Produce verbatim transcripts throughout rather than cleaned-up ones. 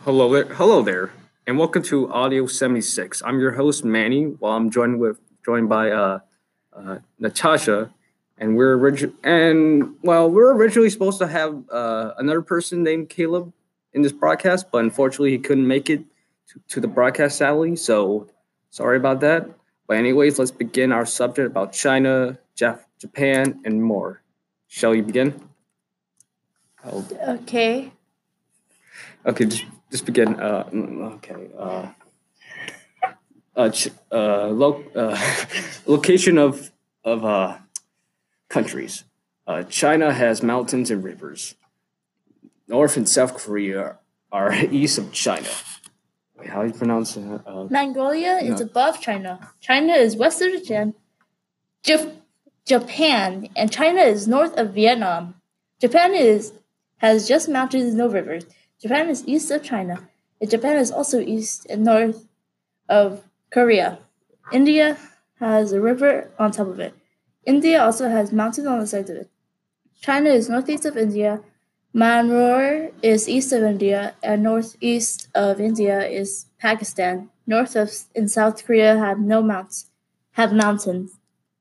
Hello there, hello there, and welcome to Audio seventy-six. I'm your host Manny, while I'm joined with joined by uh, uh, Natasha, and we're origi- and well, we're originally supposed to have uh, another person named Caleb in this broadcast, but unfortunately he couldn't make it to, to the broadcast sadly. So sorry about that. But anyways, let's begin our subject about China, Jap- Japan, and more. Shall you begin? Oh, Okay. okay, just just begin. Uh, mm, okay. Uh, uh, ch- uh, lo- uh, location of of uh, countries. Uh, China has mountains and rivers. North and South Korea are east of China. Wait, how do you pronounce it? Uh, Mongolia is no. above China. China is west of Japan. Jap- Japan and China is north of Vietnam. Japan is has just mountains and no rivers. Japan is east of China. And Japan is also east and north of Korea. India has a river on top of it. India also has mountains on the sides of it. China is northeast of India. Myanmar is east of India, and northeast of India is Pakistan. North of and South Korea have no mounts, have mountains.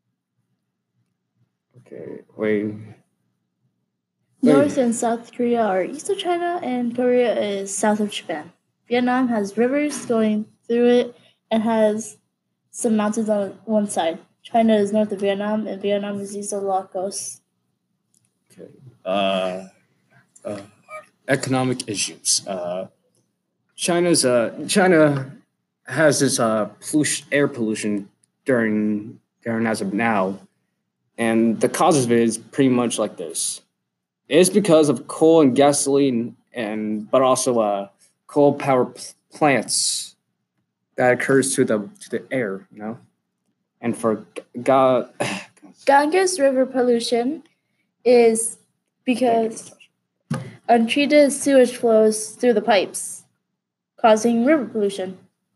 Okay, wait. North Wait. and South Korea are east of China, and Korea is south of Japan. Vietnam has rivers going through it and has some mountains on one side. China is north of Vietnam, and Vietnam is east of Laos. Okay. Uh, uh, economic issues. Uh, China's uh, China has this uh, pollution, air pollution during during as of now, and the cause of it is pretty much like this. It's because of coal and gasoline, and but also uh, coal power p- plants that occurs to the to the air, you know. And for God, Ganges River pollution is because untreated sewage flows through the pipes, causing river pollution.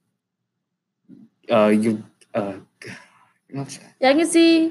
uh, you uh, Yangtze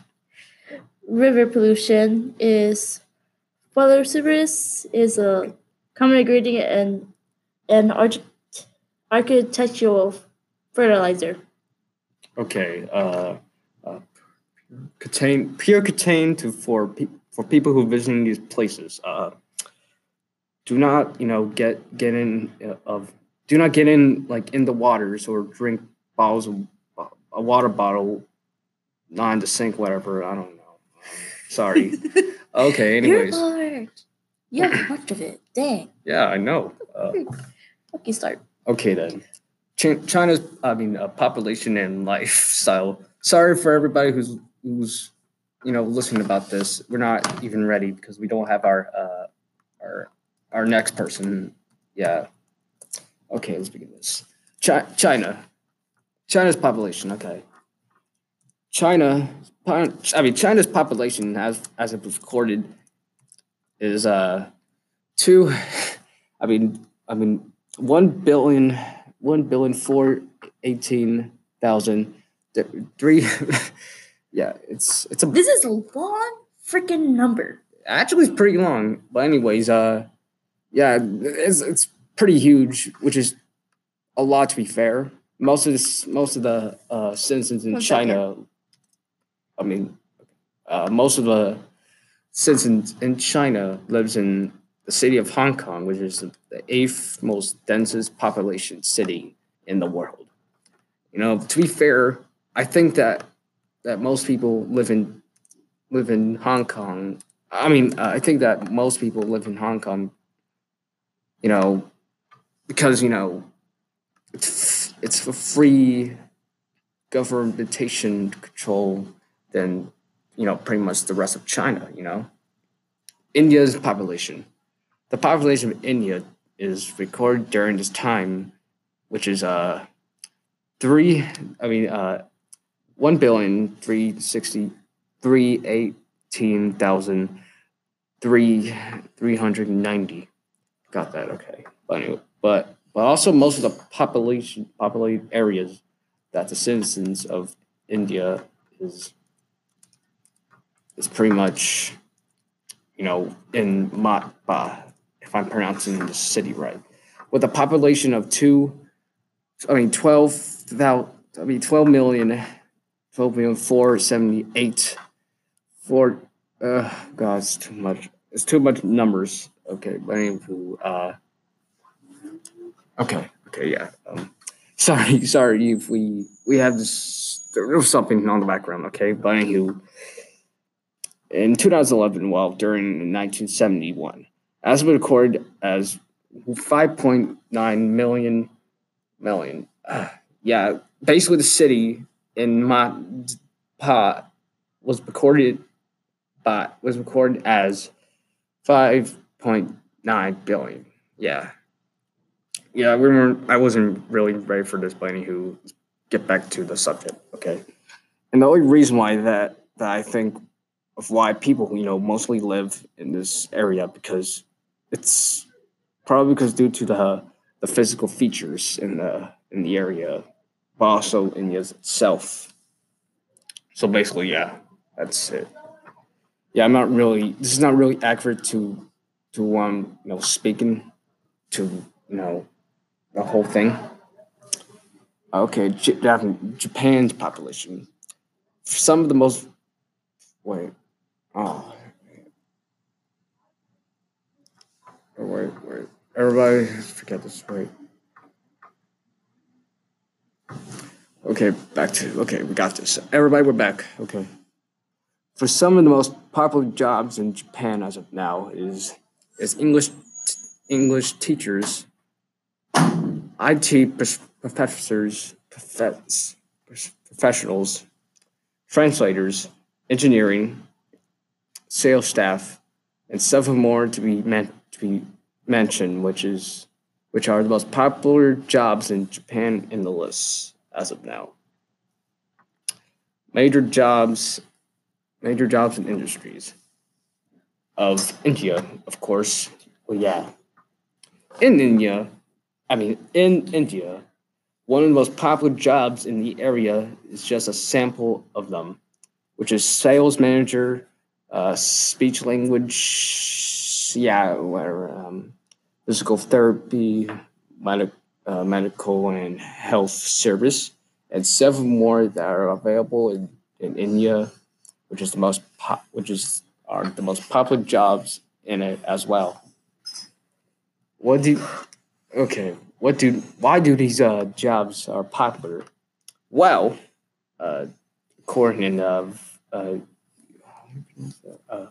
River pollution is phosphorus is a common ingredient in an arch- architectural fertilizer. okay. Uh, uh, contain pure contain to for pe- for people who visiting these places. Uh, do not you know get get in uh, of do not get in like in the waters or drink bottles of a water bottle not in the sink, whatever. I don't know. Sorry. Okay. You're Anyways, hard. You have much of it. Dang. yeah, I know. Uh, Okay, start. okay then. Ch- China's, I mean, uh, population and lifestyle. Sorry for everybody who's who's you know listening about this. We're not even ready because we don't have our uh, our our next person. Yeah. Okay, let's begin this. Chi- China. China's population. Okay. China. I mean, China's population, as as it was recorded, is uh two. I mean, I mean, one billion, one billion four eighteen thousand three. Yeah, it's it's a This is a long freaking number. actually it's pretty long, but anyways, uh, yeah, it's it's pretty huge, which is a lot to be fair. Most of this, most of the uh, citizens in One China, I mean, uh, most of the citizens in China lives in the city of Hong Kong, which is the eighth most densest population city in the world. You know, to be fair, I think that that most people live in live in Hong Kong. I mean, uh, I think that most people live in Hong Kong. You know, because you know it's it's a free governmentation control than you know pretty much the rest of China. You know, India's population. The population of India is recorded during this time, which is uh three. I mean uh one billion three sixty three eighteen thousand three three hundred ninety. Got that? Okay. But anyway, but but also most of the population populated areas that the citizens of India is is pretty much you know in Matba, if I'm pronouncing the city right. with a population of two, I mean twelve thousand, I mean twelve million, twelve million four seventy eight, four. Uh, God, it's too much. It's too much numbers. Okay, but anywho, uh, okay, okay, yeah. Um, sorry, sorry if we we have this. There was something on the background. Okay, but anywho, in two thousand eleven, well, during nineteen seventy-one, as been recorded as five point nine million million. Uh, yeah, basically the city in Matpa was recorded by was recorded as five point nine billion. Yeah, yeah, we weren't. I wasn't really ready for this, but anywho, get back to the subject. Okay, and the only reason why that that I think of why people you know mostly live in this area because it's probably because due to the the physical features in the in the area, but also India itself. So basically, yeah, that's it. Yeah, I'm not really. This is not really accurate to to um you know speaking to you know the whole thing. Okay, J- Japan- Japan's population. Some of the most wait. Oh, wait, wait. Everybody, forget this. Wait. Okay, back to okay. We got this. Everybody, we're back. Okay. For some of the most popular jobs in Japan as of now is is English English teachers, I T professors, profess, professionals, translators, engineering, sales staff, and several more to be meant to be mentioned, which is which are the most popular jobs in Japan in the list as of now. Major jobs, major jobs and industries of India, of course. Well, yeah, in India, I mean in India, one of the most popular jobs in the area is just a sample of them, which is sales manager, uh, speech language, yeah, whatever, um, physical therapy, medic, uh, medical and health service, and several more that are available in, in India, which is the most po- which is are the most popular jobs in it as well. What do okay? What do why do these uh, jobs are popular? Well, uh, according to uh, uh, uh,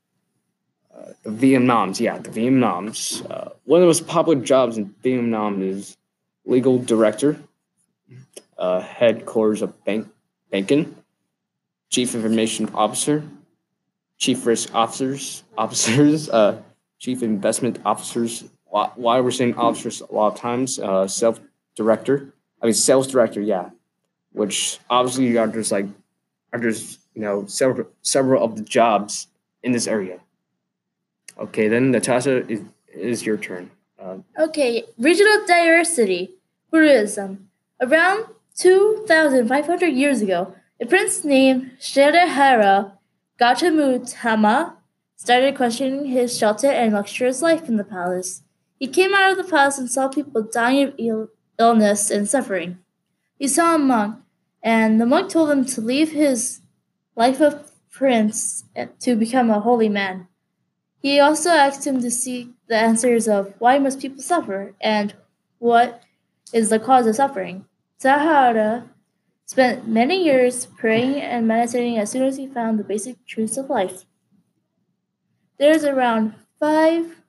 the Vietnams, yeah, the Vietnams. Uh, one of the most popular jobs in Vietnam is legal director, uh, headquarters of bank banking, chief information officer, chief risk officers, officers, uh, chief investment officers. Why, why we're saying officers a lot of times? Uh, self director. I mean, sales director. Yeah, which obviously are just like are just you know several several of the jobs in this area. Okay, then Natasha is is your turn. Uh, Okay, regional diversity. Buddhism. Around two thousand five hundred years ago, a prince named Sridhara Gautama started questioning his sheltered and luxurious life in the palace. He came out of the palace and saw people dying of Ill- illness and suffering. He saw a monk, and the monk told him to leave his life of prince to become a holy man. He also asked him to seek the answers of why must people suffer and what is the cause of suffering. Sahara spent many years praying and meditating as soon as he found the basic truths of life. There's around five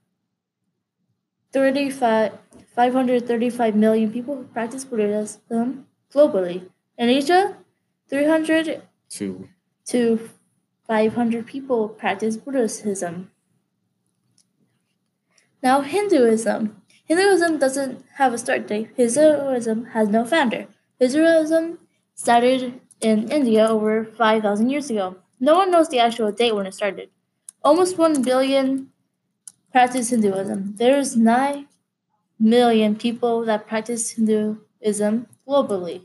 hundred thirty-five million people who practice Buddhism globally. In Asia, three hundred two. to five hundred people practice Buddhism. Now, Hinduism. Hinduism doesn't have a start date. Hinduism has no founder. Hinduism started in India over five thousand years ago. No one knows the actual date when it started. Almost one billion practice Hinduism. There's nine million people that practice Hinduism globally.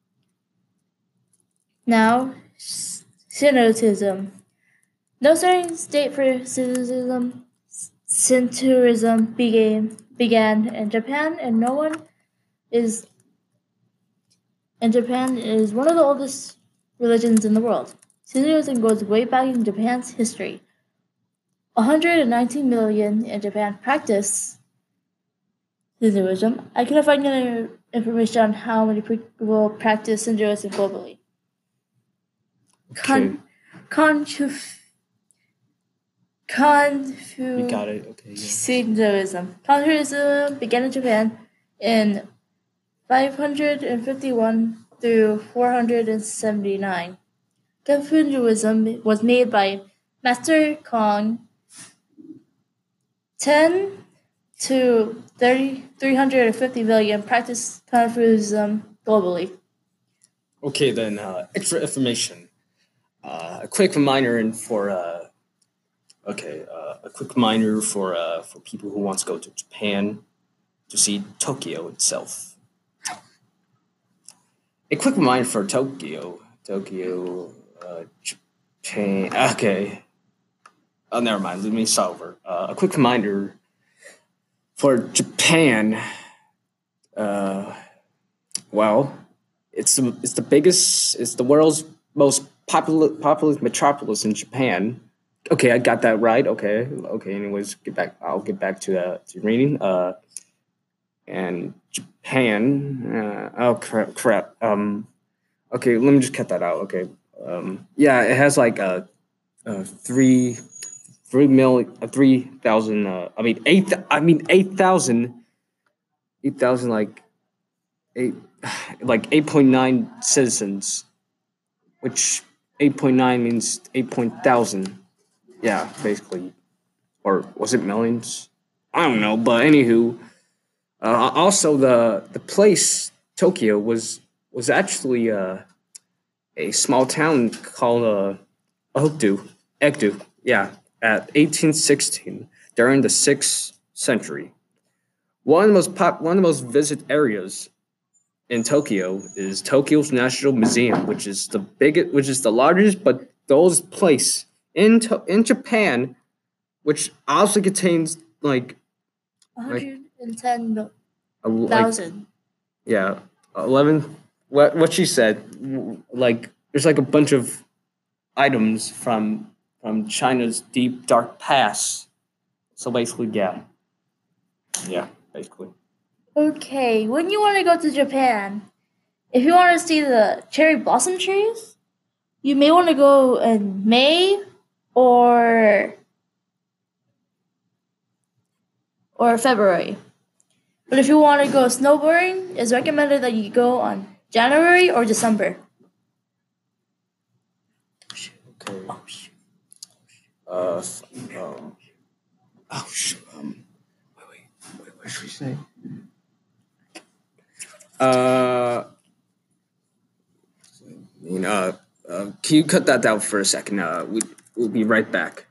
Now, Shintoism. No starting date for Shintoism. Shintoism began began in Japan, and no one is and Japan is one of the oldest religions in the world. Hinduism goes way back in Japan's history. one hundred nineteen million in Japan practice Hinduism. I couldn't find any information on how many people practice Hinduism globally. Okay. Con- Confu- Confu- You got it. Okay. Yeah. Hinduism. Confucianism began in Japan in five hundred fifty-one through four hundred seventy-nine. Confucianism was made by Master Kong ten to thirty, three hundred fifty million practice Confucianism globally. Okay, then uh, extra information. Uh, a quick reminder and for uh, okay, uh, a quick reminder for uh, for people who want to go to Japan to see Tokyo itself. A quick reminder for Tokyo, Tokyo, uh, Japan. Okay, oh, never mind. Let me start over. Uh, a quick reminder for Japan. Uh, well, it's the it's the biggest. It's the world's most populous populous metropolis in Japan. Okay, I got that right. Okay, okay. Anyways, get back. I'll get back to uh, to reading. Uh, and Japan. Uh, oh crap! Crap. Um. Okay, let me just cut that out. Okay. Um. Yeah, it has like a, uh three, three million, uh, three thousand. Uh, I mean eight. I mean eight thousand. Eight thousand like eight, like eight point nine citizens, which eight point nine means eight point thousand. Yeah, basically, or was it millions? I don't know, but anywho, uh, also the the place Tokyo was was actually uh, a small town called uh, Okdu, Ekdu. Yeah, at eighteen sixteen during the sixth century. One of the most pop, one of the most visited areas in Tokyo is Tokyo's National Museum, which is the biggest, which is the largest but the oldest place in to, in Japan, which also contains like one hundred ten a, like thousand. yeah eleven. What what she said, like there's like a bunch of items from from China's deep dark past. So basically, yeah, yeah, basically. Okay, when you want to go to Japan, if you want to see the cherry blossom trees, you may want to go in May or or February. But if you want to go snowboarding, it's recommended that you go on January or December. Okay. Oh shoot. Uh. Um. Oh shoot. Um. Wait. Wait. Wait. What should we say? Uh. You know. Uh, can you cut that down for a second? Uh, we we'll be right back.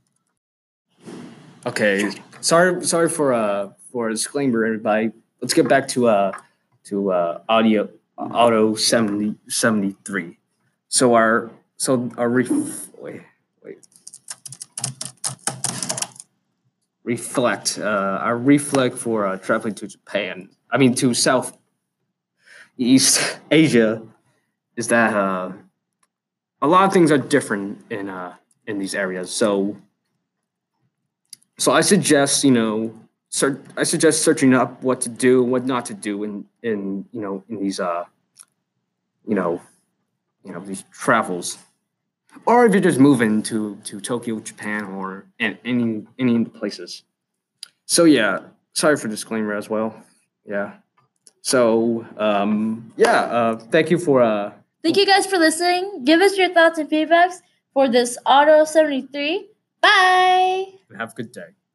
Okay. Sorry. Sorry for uh for a disclaimer, everybody. Let's get back to uh to uh audio auto seventy seventy three. So our so our ref- wait wait reflect uh our reflect for uh, traveling to Japan. I mean to South East Asia is that uh a lot of things are different in uh in these areas. So so I suggest you know search, I suggest searching up what to do, what not to do in in you know in these uh you know you know these travels, or if you're just moving to to Tokyo, Japan, or in any any places. So yeah, sorry for disclaimer as well. Yeah. So um yeah, uh thank you for uh Thank you guys for listening. Give us your thoughts and feedbacks for this Auto seventy-three. Bye! have a good day.